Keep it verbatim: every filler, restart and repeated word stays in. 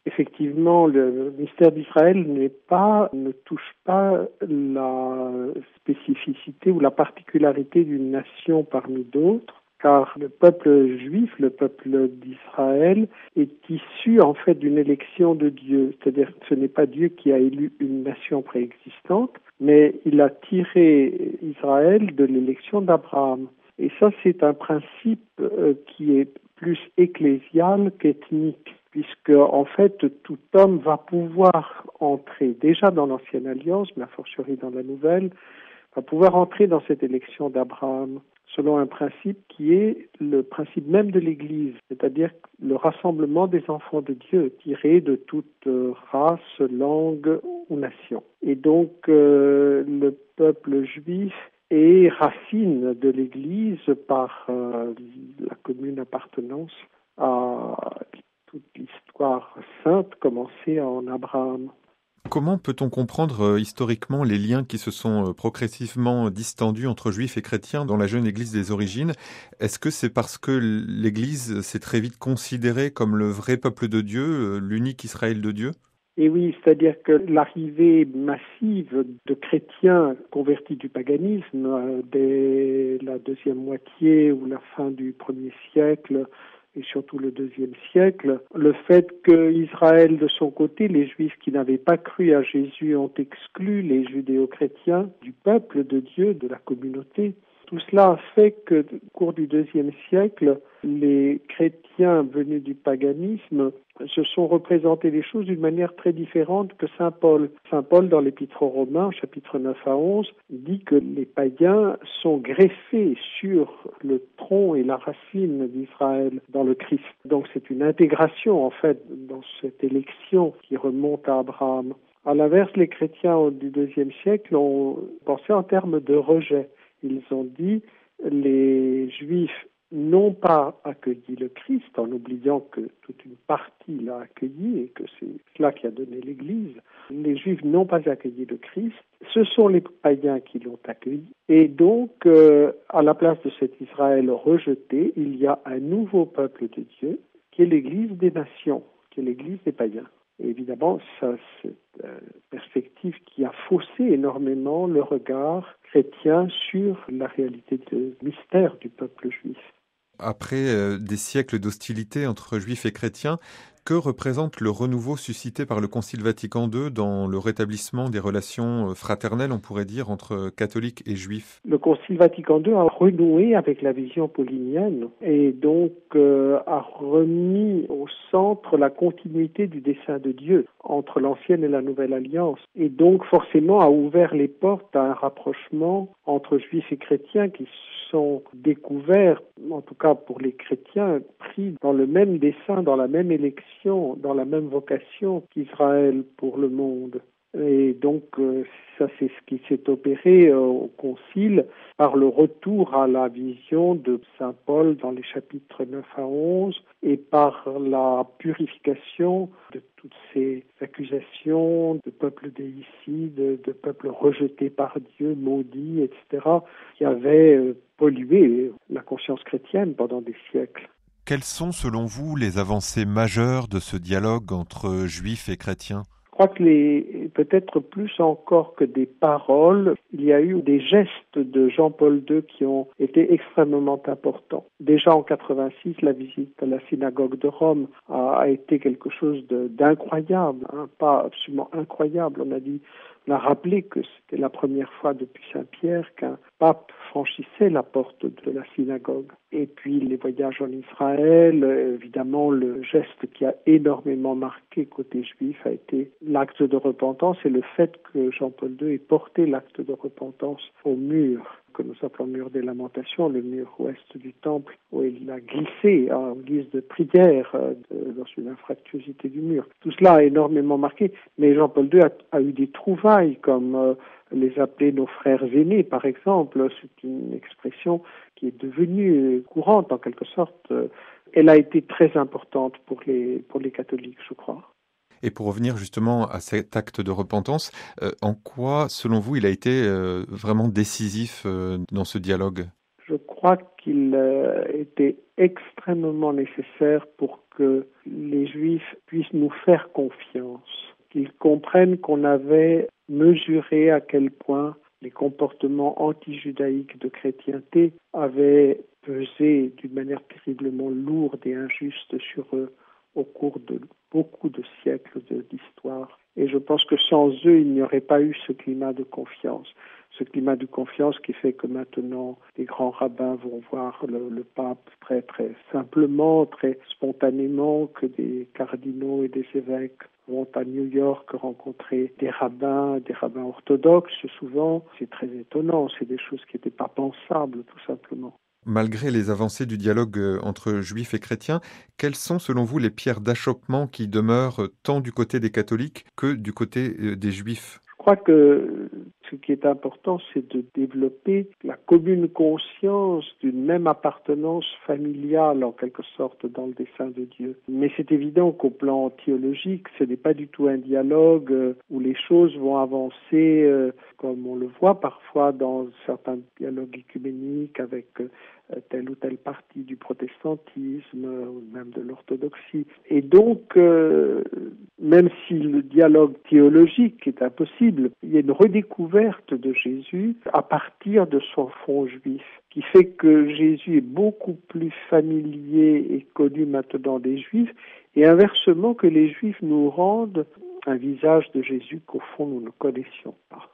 Effectivement, le mystère d'Israël n'est pas, ne touche pas la spécificité ou la particularité d'une nation parmi d'autres, car le peuple juif, le peuple d'Israël, est issu en fait d'une élection de Dieu. C'est-à-dire que ce n'est pas Dieu qui a élu une nation préexistante, mais il a tiré Israël de l'élection d'Abraham. Et ça, c'est un principe euh, qui est plus ecclésial qu'ethnique, puisque en fait tout homme va pouvoir entrer déjà dans l'ancienne alliance, mais a fortiori dans la nouvelle, va pouvoir entrer dans cette élection d'Abraham selon un principe qui est le principe même de l'Église, c'est-à-dire le rassemblement des enfants de Dieu, tirés de toute race, langue ou nation. Et donc euh, le peuple juif est racine de l'Église par euh, la commune appartenance à toute l'histoire sainte commencée en Abraham. Comment peut-on comprendre euh, historiquement les liens qui se sont euh, progressivement distendus entre juifs et chrétiens dans la jeune Église des origines ? Est-ce que c'est parce que l'Église s'est très vite considérée comme le vrai peuple de Dieu, euh, l'unique Israël de Dieu ? Et oui, c'est-à-dire que l'arrivée massive de chrétiens convertis du paganisme euh, dès la deuxième moitié ou la fin du premier siècle et surtout le deuxième siècle, le fait qu'Israël, de son côté, les Juifs qui n'avaient pas cru à Jésus ont exclu les judéo-chrétiens du peuple de Dieu, de la communauté. Tout cela a fait que, au cours du deuxième siècle, les chrétiens venus du paganisme se sont représentés les choses d'une manière très différente que saint Paul. Saint Paul, dans l'Épître aux Romains, chapitre neuf à onze, dit que les païens sont greffés sur le tronc et la racine d'Israël dans le Christ. Donc c'est une intégration, en fait, dans cette élection qui remonte à Abraham. À l'inverse, les chrétiens du deuxième siècle ont pensé en termes de rejet. Ils ont dit les Juifs n'ont pas accueilli le Christ, en oubliant que toute une partie l'a accueilli et que c'est cela qui a donné l'Église. Les Juifs n'ont pas accueilli le Christ, ce sont les païens qui l'ont accueilli. Et donc, euh, à la place de cet Israël rejeté, il y a un nouveau peuple de Dieu, qui est l'Église des nations, qui est l'Église des païens. Et évidemment, ça, c'est une perspective qui a faussé énormément le regard chrétien sur la réalité du mystère du peuple juif. Après euh, des siècles d'hostilité entre juifs et chrétiens, que représente le renouveau suscité par le Concile Vatican deux dans le rétablissement des relations fraternelles, on pourrait dire, entre catholiques et juifs ? Le Concile Vatican deux a renoué avec la vision paulinienne et donc euh, a remis au centre la continuité du dessein de Dieu entre l'ancienne et la nouvelle alliance, et donc forcément a ouvert les portes à un rapprochement entre juifs et chrétiens qui sont découverts, en tout cas pour les chrétiens, pris dans le même dessein, dans la même élection, dans la même vocation qu'Israël pour le monde. Et donc, euh, ça, c'est ce qui s'est opéré euh, au Concile par le retour à la vision de saint Paul dans les chapitres neuf à onze et par la purification de toutes ces accusations de peuples déicides, de, de peuples rejetés par Dieu, maudits, et cetera, qui avaient euh, pollué la conscience chrétienne pendant des siècles. Quelles sont, selon vous, les avancées majeures de ce dialogue entre juifs et chrétiens ? Je crois que les, peut-être plus encore que des paroles, il y a eu des gestes de Jean-Paul deux qui ont été extrêmement importants. Déjà en quatre-vingt-six, la visite à la synagogue de Rome a, a été quelque chose de, d'incroyable, hein, pas absolument incroyable. On a dit, on a rappelé que c'était la première fois depuis Saint-Pierre qu'un pape franchissait la porte de la synagogue. Et puis les voyages en Israël, évidemment le geste qui a énormément marqué côté juif a été l'acte de repentance et le fait que Jean-Paul deux ait porté l'acte de repentance au mur que nous appelons mur des lamentations, le mur ouest du temple, où il a glissé en guise de prière euh, de, dans une infractuosité du mur. Tout cela a énormément marqué, mais Jean-Paul deux a, a eu des trouvailles comme euh, les appeler nos frères aînés, par exemple. C'est une expression qui est devenue courante en quelque sorte. Elle a été très importante pour les, pour les catholiques, je crois. Et pour revenir justement à cet acte de repentance, euh, en quoi, selon vous, il a été euh, vraiment décisif euh, dans ce dialogue ? Je crois qu'il euh, était extrêmement nécessaire pour que les Juifs puissent nous faire confiance, qu'ils comprennent qu'on avait mesuré à quel point les comportements anti-judaïques de chrétienté avaient pesé d'une manière terriblement lourde et injuste sur eux au cours de beaucoup de siècles d'histoire. Et je pense que sans eux, il n'y aurait pas eu ce climat de confiance. Ce climat de confiance qui fait que maintenant, les grands rabbins vont voir le, le pape très très simplement, très spontanément, que des cardinaux et des évêques vont à New York rencontrer des rabbins, des rabbins orthodoxes souvent. C'est très étonnant, c'est des choses qui n'étaient pas pensables tout simplement. Malgré les avancées du dialogue entre juifs et chrétiens, quelles sont selon vous les pierres d'achoppement qui demeurent tant du côté des catholiques que du côté des juifs ? Je crois que ce qui est important, c'est de développer la commune conscience d'une même appartenance familiale, en quelque sorte, dans le dessein de Dieu. Mais c'est évident qu'au plan théologique, ce n'est pas du tout un dialogue où les choses vont avancer, comme on le voit parfois dans certains dialogues écuméniques avec telle ou telle partie du protestantisme ou même de l'orthodoxie. Et donc, euh, même si le dialogue théologique est impossible, il y a une redécouverte de Jésus à partir de son fond juif, qui fait que Jésus est beaucoup plus familier et connu maintenant des Juifs, et inversement que les Juifs nous rendent un visage de Jésus qu'au fond nous ne connaissions pas.